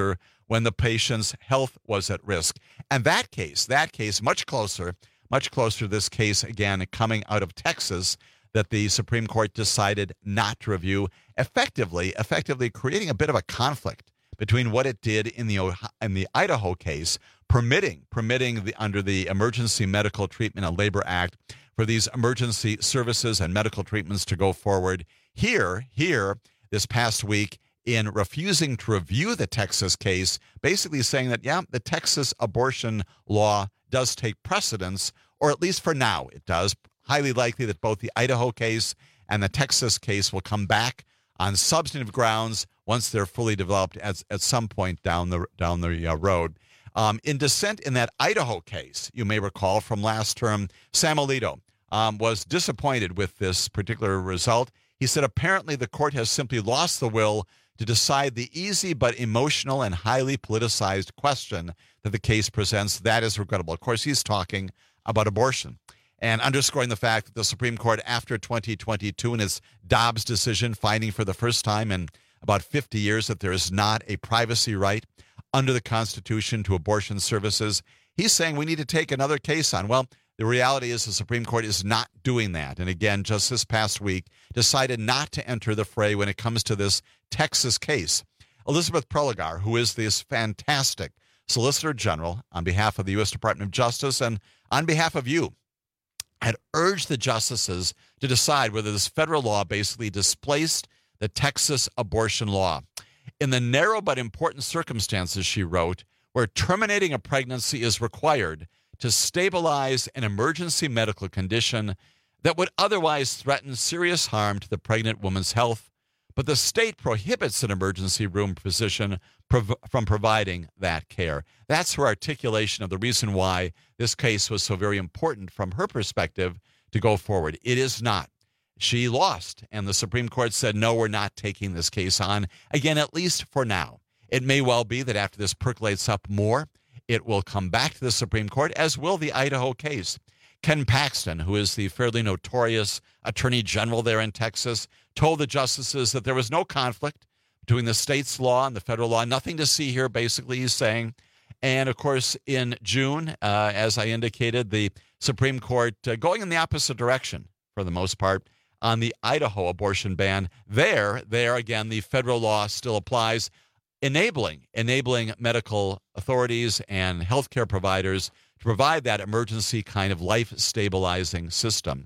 when the patient's health was at risk. And that case, that case, much closer, much closer to this case, again, coming out of Texas, that the Supreme Court decided not to review, effectively, effectively creating a bit of a conflict between what it did in the in the Idaho case, permitting permitting the, under the Emergency Medical Treatment and Labor Act for these emergency services and medical treatments to go forward. Here, here, this past week, in refusing to review the Texas case, basically saying that, yeah, the Texas abortion law does take precedence, or at least for now it does. Highly likely that both the Idaho case and the Texas case will come back on substantive grounds once they're fully developed at, at some point down the down the uh, road. Um, in dissent in that Idaho case, you may recall from last term, Sam Alito um, was disappointed with this particular result. He said apparently the court has simply lost the will to decide the easy but emotional and highly politicized question that the case presents. That is regrettable. Of course, he's talking about abortion and underscoring the fact that the Supreme Court, after twenty twenty-two in its Dobbs decision, finding for the first time in about fifty years that there is not a privacy right under the Constitution to abortion services, he's saying we need to take another case on. Well, the reality is the Supreme Court is not doing that. And again, just this past week, decided not to enter the fray when it comes to this Texas case. Elizabeth Prelogar, who is this fantastic Solicitor General on behalf of the U S Department of Justice and on behalf of you, had urged the justices to decide whether this federal law basically displaced the Texas abortion law. In the narrow but important circumstances, she wrote, where terminating a pregnancy is required to stabilize an emergency medical condition that would otherwise threaten serious harm to the pregnant woman's health, but the state prohibits an emergency room physician prov- from providing that care. That's her articulation of the reason why this case was so very important from her perspective to go forward. It is not. She lost, and the Supreme Court said, no, we're not taking this case on, again, at least for now. It may well be that after this percolates up more, it will come back to the Supreme Court, as will the Idaho case. Ken Paxton, who is the fairly notorious attorney general there in Texas, told the justices that there was no conflict between the state's law and the federal law. Nothing to see here, basically, he's saying. And, of course, in June, uh, as I indicated, the Supreme Court uh, going in the opposite direction, for the most part, on the Idaho abortion ban. There, there again, the federal law still applies, enabling, enabling medical authorities and healthcare providers to provide that emergency kind of life-stabilizing system.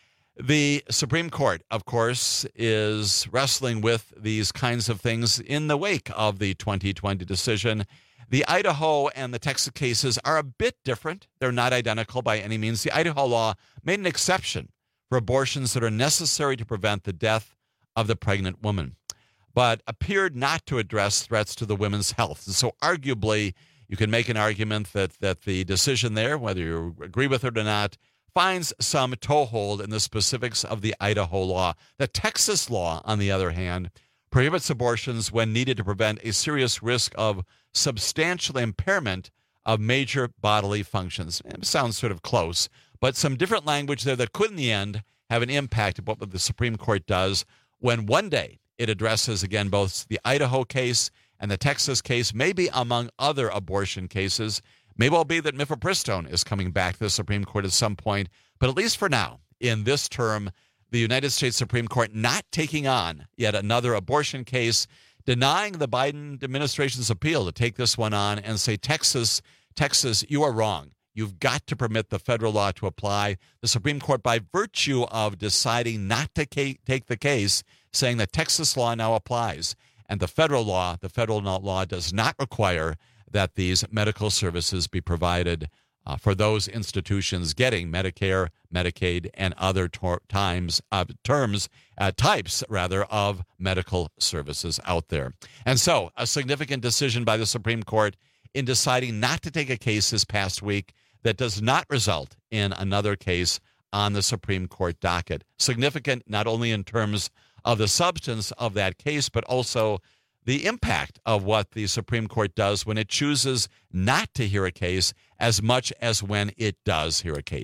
The Supreme Court, of course, is wrestling with these kinds of things in the wake of the twenty twenty decision. The Idaho and the Texas cases are a bit different. They're not identical by any means. The Idaho law made an exception for abortions that are necessary to prevent the death of the pregnant woman, but appeared not to address threats to the women's health. And so arguably, you can make an argument that, that the decision there, whether you agree with it or not, finds some toehold in the specifics of the Idaho law. The Texas law, on the other hand, prohibits abortions when needed to prevent a serious risk of substantial impairment of major bodily functions. It sounds sort of close, but some different language there that could, in the end, have an impact of what the Supreme Court does when one day it addresses, again, both the Idaho case and the Texas case, maybe among other abortion cases. May well be that mifepristone is coming back to the Supreme Court at some point, but at least for now, in this term, the United States Supreme Court not taking on yet another abortion case, denying the Biden administration's appeal to take this one on and say, Texas, Texas, you are wrong. You've got to permit the federal law to apply. The Supreme Court, by virtue of deciding not to take the case, saying that Texas law now applies, and the federal law, the federal law does not require that these medical services be provided uh, for those institutions getting Medicare, Medicaid, and other tor- times uh, terms, uh, types rather of medical services out there. And so, a significant decision by the Supreme Court in deciding not to take a case this past week that does not result in another case on the Supreme Court docket. Significant not only in terms of the substance of that case, but also the impact of what the Supreme Court does when it chooses not to hear a case as much as when it does hear a case.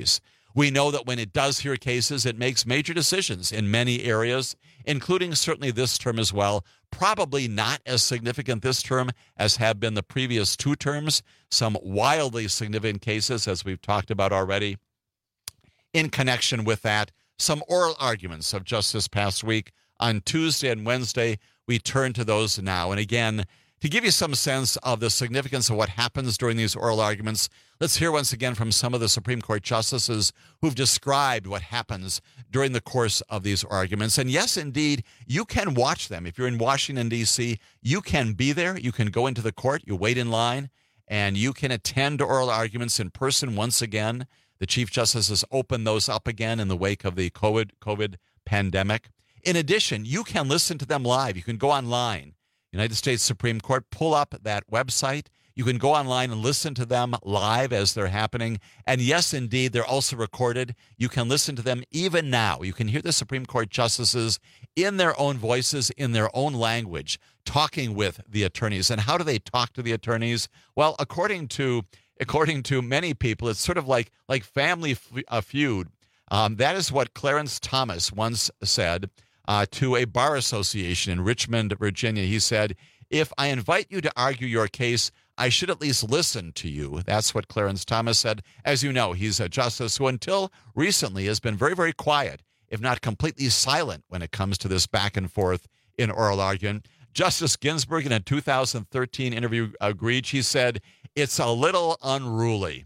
We know that when it does hear cases, it makes major decisions in many areas, including certainly this term as well. Probably not as significant this term as have been the previous two terms. Some wildly significant cases, as we've talked about already. In connection with that, some oral arguments of just this past week. On Tuesday and Wednesday, we turn to those now. And again, to give you some sense of the significance of what happens during these oral arguments, let's hear once again from some of the Supreme Court justices who've described what happens during the course of these arguments. And yes, indeed, you can watch them. If you're in Washington, D C, you can be there. You can go into the court. You wait in line, and you can attend oral arguments in person once again. The Chief Justice has opened those up again in the wake of the COVID, COVID pandemic. In addition, you can listen to them live. You can go online. United States Supreme Court, pull up that website. You can go online and listen to them live as they're happening. And yes, indeed, they're also recorded. You can listen to them even now. You can hear the Supreme Court justices in their own voices, in their own language, talking with the attorneys. And how do they talk to the attorneys? Well, according to according to many people, it's sort of like, like Family Feud. Um, that is what Clarence Thomas once said Uh, to a bar association in Richmond, Virginia. He said, if I invite you to argue your case, I should at least listen to you. That's what Clarence Thomas said. As you know, he's a justice who until recently has been very, very quiet, if not completely silent when it comes to this back and forth in oral argument. Justice Ginsburg, in a two thousand thirteen interview, agreed. She said, it's a little unruly.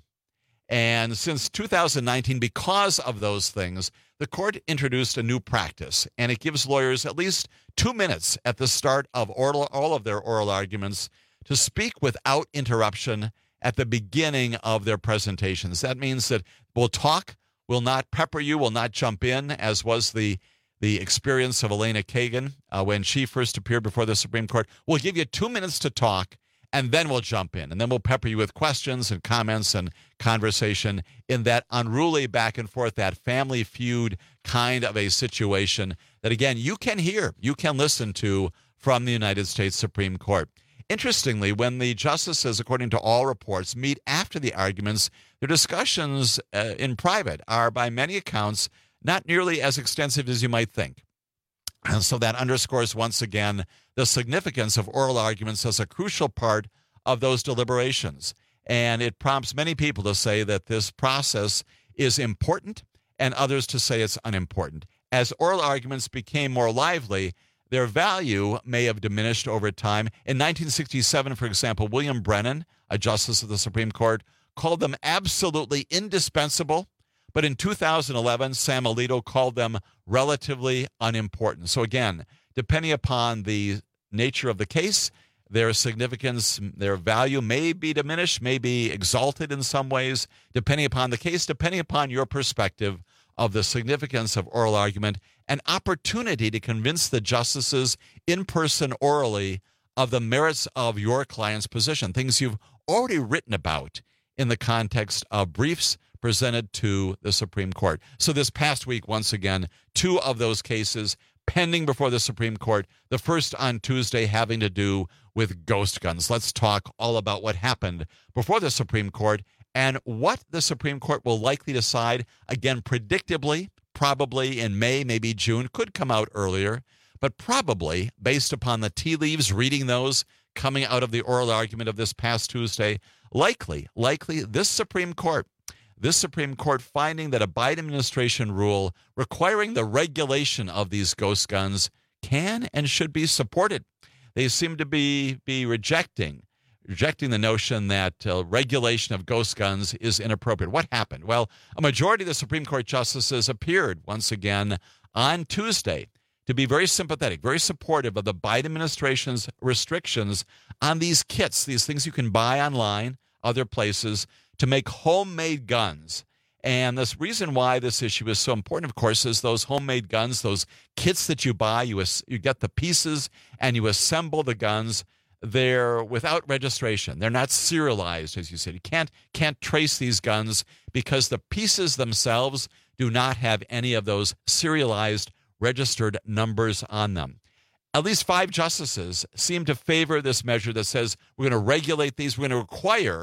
And since two thousand nineteen, because of those things, the court introduced a new practice, and it gives lawyers at least two minutes at the start of oral, all of their oral arguments to speak without interruption at the beginning of their presentations. That means that we'll talk, we'll not pepper you, we'll not jump in, as was the, the experience of Elena Kagan uh, when she first appeared before the Supreme Court. We'll give you two minutes to talk, and then we'll jump in, and then we'll pepper you with questions and comments and conversation in that unruly back and forth, that Family Feud kind of a situation that, again, you can hear, you can listen to from the United States Supreme Court. Interestingly, when the justices, according to all reports, meet after the arguments, their discussions uh, in private are, by many accounts, not nearly as extensive as you might think. And so that underscores once again the significance of oral arguments as a crucial part of those deliberations. And it prompts many people to say that this process is important and others to say it's unimportant. As oral arguments became more lively, their value may have diminished over time. In nineteen sixty-seven, for example, William Brennan, a justice of the Supreme Court, called them absolutely indispensable. But in two thousand eleven, Sam Alito called them relatively unimportant. So again, depending upon the nature of the case, their significance, their value may be diminished, may be exalted in some ways, depending upon the case, depending upon your perspective of the significance of oral argument, an opportunity to convince the justices in person orally of the merits of your client's position, things you've already written about in the context of briefs presented to the Supreme Court. So this past week, once again, two of those cases pending before the Supreme Court, the first on Tuesday having to do with ghost guns. Let's talk all about what happened before the Supreme Court and what the Supreme Court will likely decide, again, predictably, probably in May, maybe June, could come out earlier, but probably, based upon the tea leaves, reading those coming out of the oral argument of this past Tuesday, likely, likely this Supreme Court This Supreme Court finding that a Biden administration rule requiring the regulation of these ghost guns can and should be supported. They seem to be, be rejecting, rejecting the notion that uh, regulation of ghost guns is inappropriate. What happened? Well, a majority of the Supreme Court justices appeared once again on Tuesday to be very sympathetic, very supportive of the Biden administration's restrictions on these kits, these things you can buy online, other places, to make homemade guns. And this reason why this issue is so important, of course, is those homemade guns, those kits that you buy, you, you get the pieces and you assemble the guns. They're without registration. They're not serialized, as you said. You can't, can't trace these guns because the pieces themselves do not have any of those serialized, registered numbers on them. At least five justices seem to favor this measure that says we're going to regulate these, we're going to require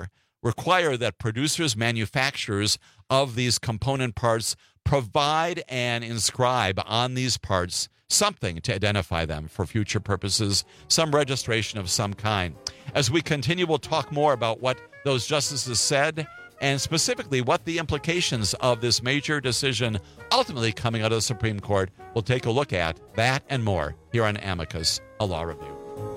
require that producers, manufacturers of these component parts provide and inscribe on these parts something to identify them for future purposes, some registration of some kind. As we continue, we'll talk more about what those justices said and specifically what the implications of this major decision ultimately coming out of the Supreme Court. We'll take a look at that and more here on Amicus, a Law Review.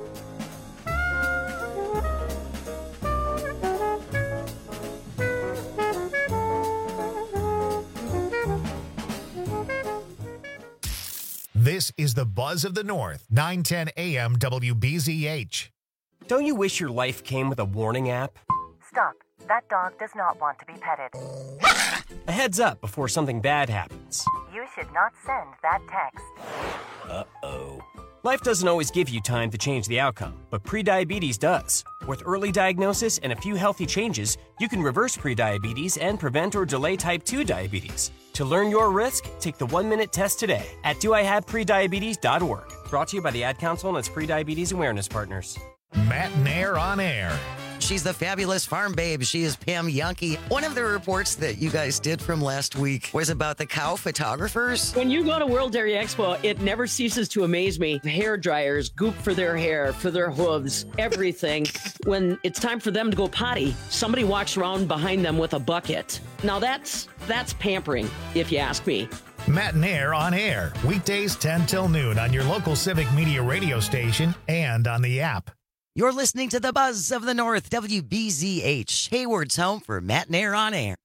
This is the Buzz of the North, nine ten A M W B Z H. Don't you wish your life came with a warning app? Stop. That dog does not want to be petted. A heads up before something bad happens. You should not send that text. Uh-oh. Life doesn't always give you time to change the outcome, but prediabetes does. With early diagnosis and a few healthy changes, you can reverse prediabetes and prevent or delay type two diabetes. To learn your risk, take the one-minute test today at do I have prediabetes dot org. Brought to you by the Ad Council and its prediabetes awareness partners. Matt Nair on air. She's the fabulous farm babe. She is Pam Yankee. One of the reports that you guys did from last week was about the cow photographers. When you go to World Dairy Expo, it never ceases to amaze me. Hair dryers, goop for their hair, for their hooves, everything. When it's time for them to go potty, somebody walks around behind them with a bucket. Now that's that's pampering, if you ask me. Matt Nair on air, weekdays ten till noon on your local Civic Media radio station and on the app. You're listening to the Buzz of the North, W B Z H, Hayward's home for Matt Nair on air.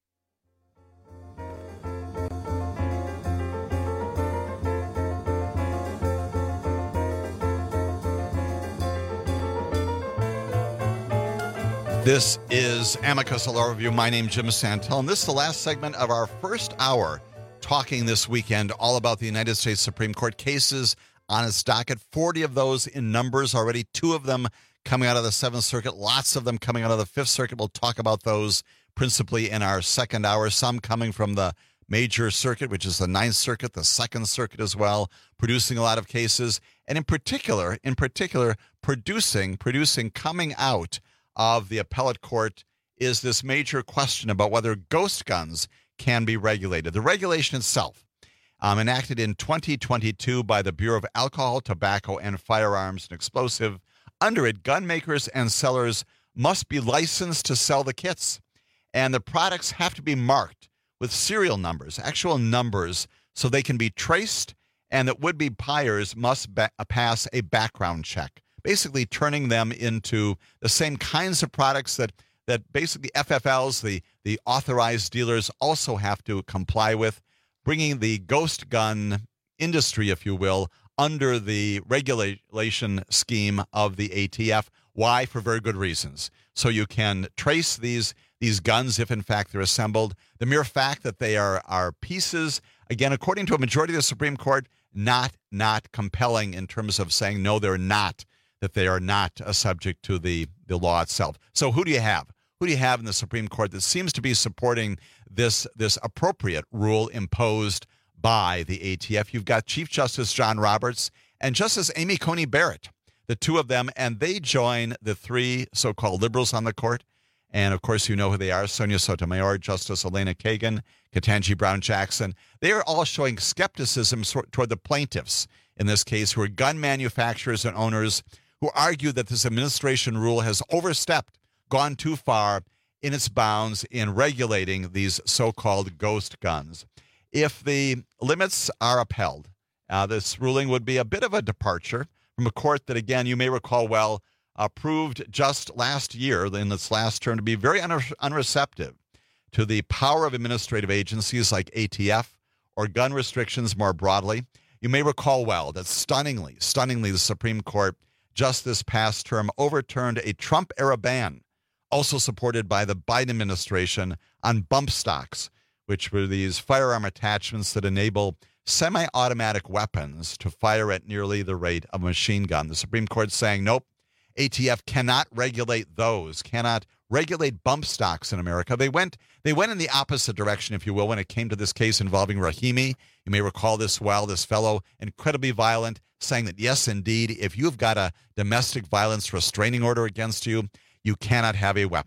This is Amicus, a Law Review. My name's Jim Santel, and this is the last segment of our first hour talking this weekend all about the United States Supreme Court cases on its docket. forty of those in numbers already, two of them coming out of the Seventh Circuit, lots of them coming out of the Fifth Circuit. We'll talk about those principally in our second hour, some coming from the major circuit, which is the Ninth Circuit, the Second Circuit as well, producing a lot of cases, and in particular, in particular, producing, producing coming out of the appellate court is this major question about whether ghost guns can be regulated. The regulation itself, um, enacted in twenty twenty-two by the Bureau of Alcohol, Tobacco, and Firearms and Explosive. Under it, gun makers and sellers must be licensed to sell the kits, and the products have to be marked with serial numbers, actual numbers, so they can be traced, and that would-be buyers must ba- pass a background check, basically turning them into the same kinds of products that, that basically F F Ls, the, the authorized dealers, also have to comply with, bringing the ghost gun industry, if you will, under the regulation scheme of the A T F. Why? For very good reasons. So you can trace these these guns if, in fact, they're assembled. The mere fact that they are, are pieces, again, according to a majority of the Supreme Court, not not compelling in terms of saying, no, they're not, that they are not a subject to the, the law itself. So who do you have? Who do you have in the Supreme Court that seems to be supporting this, this appropriate rule imposed by the A T F? You've got Chief Justice John Roberts and Justice Amy Coney Barrett, the two of them, and they join the three so-called liberals on the court. And, of course, you know who they are: Sonia Sotomayor, Justice Elena Kagan, Ketanji Brown Jackson. They are all showing skepticism toward the plaintiffs in this case, who are gun manufacturers and owners, who argue that this administration rule has overstepped, gone too far in its bounds in regulating these so-called ghost guns. If the limits are upheld, uh, this ruling would be a bit of a departure from a court that, again, you may recall well, approved just last year in its last term to be very un- unreceptive to the power of administrative agencies like A T F or gun restrictions more broadly. You may recall well that stunningly, stunningly, the Supreme Court just this past term overturned a Trump-era ban, also supported by the Biden administration, on bump stocks, which were these firearm attachments that enable semi-automatic weapons to fire at nearly the rate of a machine gun. The Supreme Court saying, nope, A T F cannot regulate those, cannot regulate bump stocks in America. They went they went in the opposite direction, if you will, when it came to this case involving Rahimi. You may recall this well, this fellow, incredibly violent, saying that, yes, indeed, if you've got a domestic violence restraining order against you, you cannot have a weapon.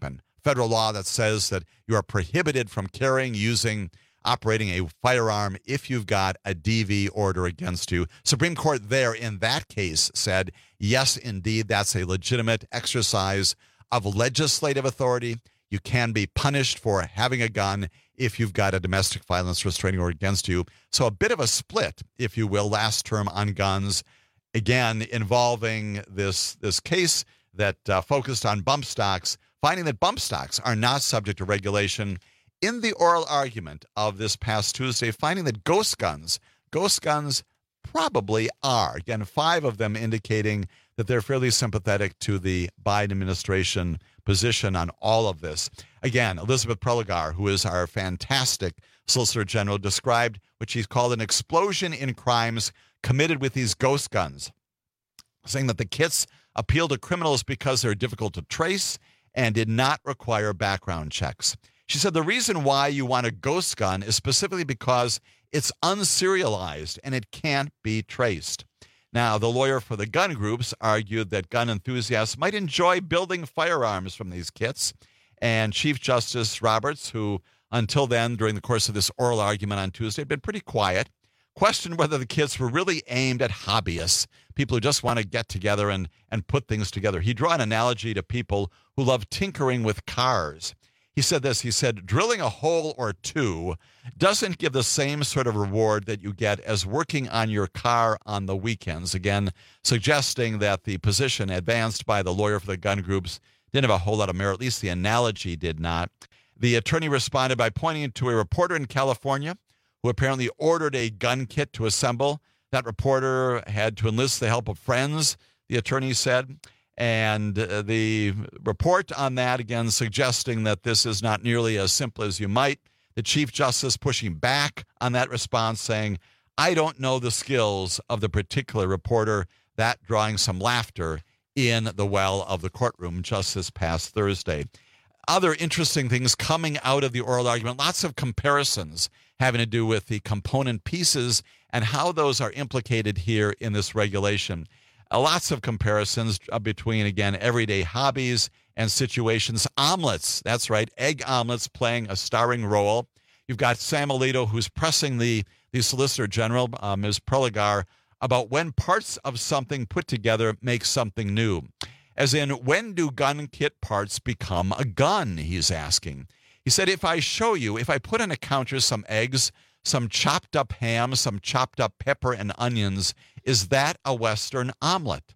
federal law that says that you are prohibited from carrying, using, operating a firearm if you've got a D V order against you. Supreme Court there in that case said, yes, indeed, that's a legitimate exercise of legislative authority. You can be punished for having a gun if you've got a domestic violence restraining order against you. So a bit of a split, if you will, last term on guns, again, involving this, this case that uh, focused on bump stocks, finding that bump stocks are not subject to regulation. In the oral argument of this past Tuesday, finding that ghost guns, ghost guns probably are. Again, five of them indicating that they're fairly sympathetic to the Biden administration position on all of this. Again, Elizabeth Prelogar, who is our fantastic Solicitor General, described what she's called an explosion in crimes committed with these ghost guns, saying that the kits appeal to criminals because they're difficult to trace and did not require background checks. She said the reason why you want a ghost gun is specifically because it's unserialized and it can't be traced. Now, the lawyer for the gun groups argued that gun enthusiasts might enjoy building firearms from these kits, and Chief Justice Roberts, who until then, during the course of this oral argument on Tuesday, had been pretty quiet, questioned whether the kits were really aimed at hobbyists, people who just want to get together and, and put things together. He drew an analogy to people who love tinkering with cars. He said this, he said, drilling a hole or two doesn't give the same sort of reward that you get as working on your car on the weekends. Again, suggesting that the position advanced by the lawyer for the gun groups didn't have a whole lot of merit, at least the analogy did not. The attorney responded by pointing to a reporter in California who apparently ordered a gun kit to assemble. That reporter had to enlist the help of friends, the attorney said. And uh, the report on that, again, suggesting that this is not nearly as simple as you might. The Chief Justice pushing back on that response, saying, I don't know the skills of the particular reporter, that drawing some laughter in the well of the courtroom just this past Thursday. Other interesting things coming out of the oral argument, lots of comparisons having to do with the component pieces and how those are implicated here in this regulation. Uh, lots of comparisons uh, between, again, everyday hobbies and situations. Omelets, that's right, egg omelets playing a starring role. You've got Sam Alito, who's pressing the, the Solicitor General, uh, Miz Prelogar, about when parts of something put together make something new. As in, when do gun kit parts become a gun, he's asking. He said, if I show you, if I put on a counter some eggs, some chopped up ham, some chopped up pepper and onions, is that a Western omelet?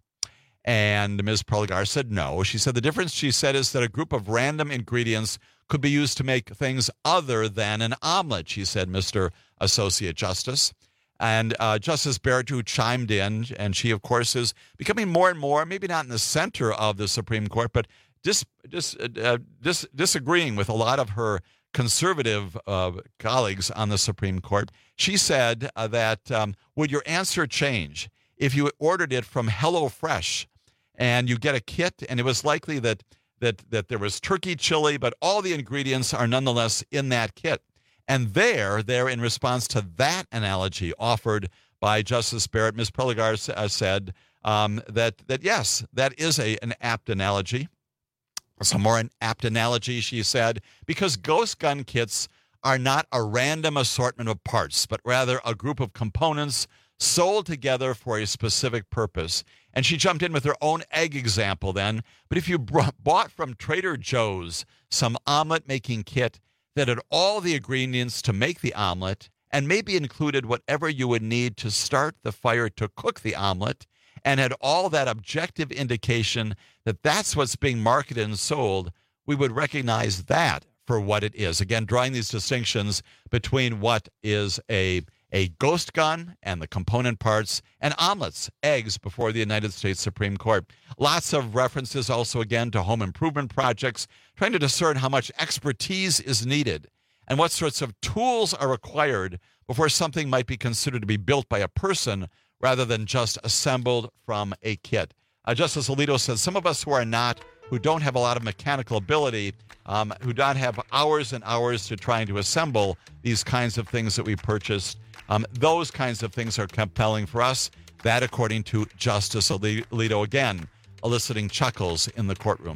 And Miz Prelogar said no. She said the difference, she said, is that a group of random ingredients could be used to make things other than an omelet, she said, Mister Associate Justice. And uh, Justice Barrett, who chimed in, and she, of course, is becoming more and more, maybe not in the center of the Supreme Court, but dis, dis, uh, dis, disagreeing with a lot of her conservative uh, colleagues on the Supreme Court. She said uh, that, um, would your answer change if you ordered it from HelloFresh and you get a kit, and it was likely that, that, that there was turkey chili, but all the ingredients are nonetheless in that kit? And there, there in response to that analogy offered by Justice Barrett, Miz Prelogar uh, said um, that, that, yes, that is a, an apt analogy. Some more an apt analogy, she said, because ghost gun kits are not a random assortment of parts, but rather a group of components sold together for a specific purpose. And she jumped in with her own egg example then. But if you bought from Trader Joe's some omelet-making kit that had all the ingredients to make the omelet and maybe included whatever you would need to start the fire to cook the omelet and had all that objective indication that that's what's being marketed and sold, we would recognize that for what it is. Again, drawing these distinctions between what is a, a ghost gun and the component parts and omelets, eggs, before the United States Supreme Court. Lots of references also, again, to home improvement projects, trying to discern how much expertise is needed and what sorts of tools are required before something might be considered to be built by a person rather than just assembled from a kit. Uh, Justice Alito says some of us who are not, who don't have a lot of mechanical ability, um, who don't have hours and hours to trying to assemble these kinds of things that we purchased, um, those kinds of things are compelling for us. That, according to Justice Alito, again, eliciting chuckles in the courtroom.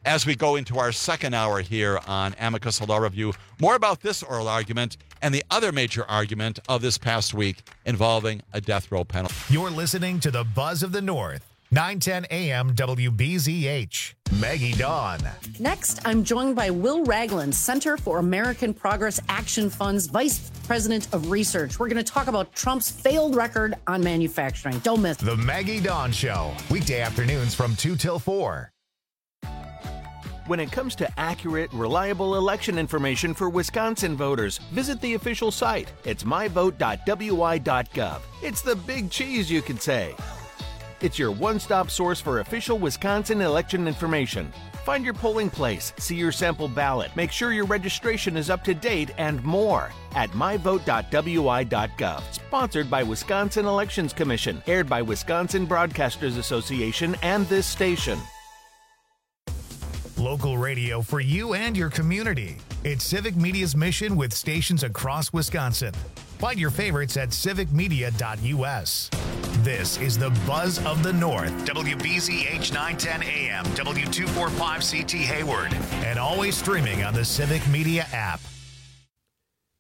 as we go into our second hour here on Amicus Law Review. More about this oral argument and the other major argument of this past week involving a death row penalty. You're listening to the Buzz of the North, nine ten A M W B Z H. Maggie Dawn. Next, I'm joined by Will Ragland, Center for American Progress Action Fund's Vice President of Research. We're going to talk about Trump's failed record on manufacturing. Don't miss The Maggie Dawn Show, weekday afternoons from two till four. When it comes to accurate, reliable election information for Wisconsin voters, visit the official site. It's my vote dot w i dot gov. It's the big cheese, you could say. It's your one-stop source for official Wisconsin election information. Find your polling place, see your sample ballot, make sure your registration is up to date, and more at my vote dot w i dot gov. Sponsored by Wisconsin Elections Commission, aired by Wisconsin Broadcasters Association and this station. Local radio for you and your community. It's Civic Media's mission with stations across Wisconsin. Find your favorites at civic media dot u s. This is the Buzz of the North, W B Z H nine ten A M, W two forty-five C T Hayward, and always streaming on the Civic Media app.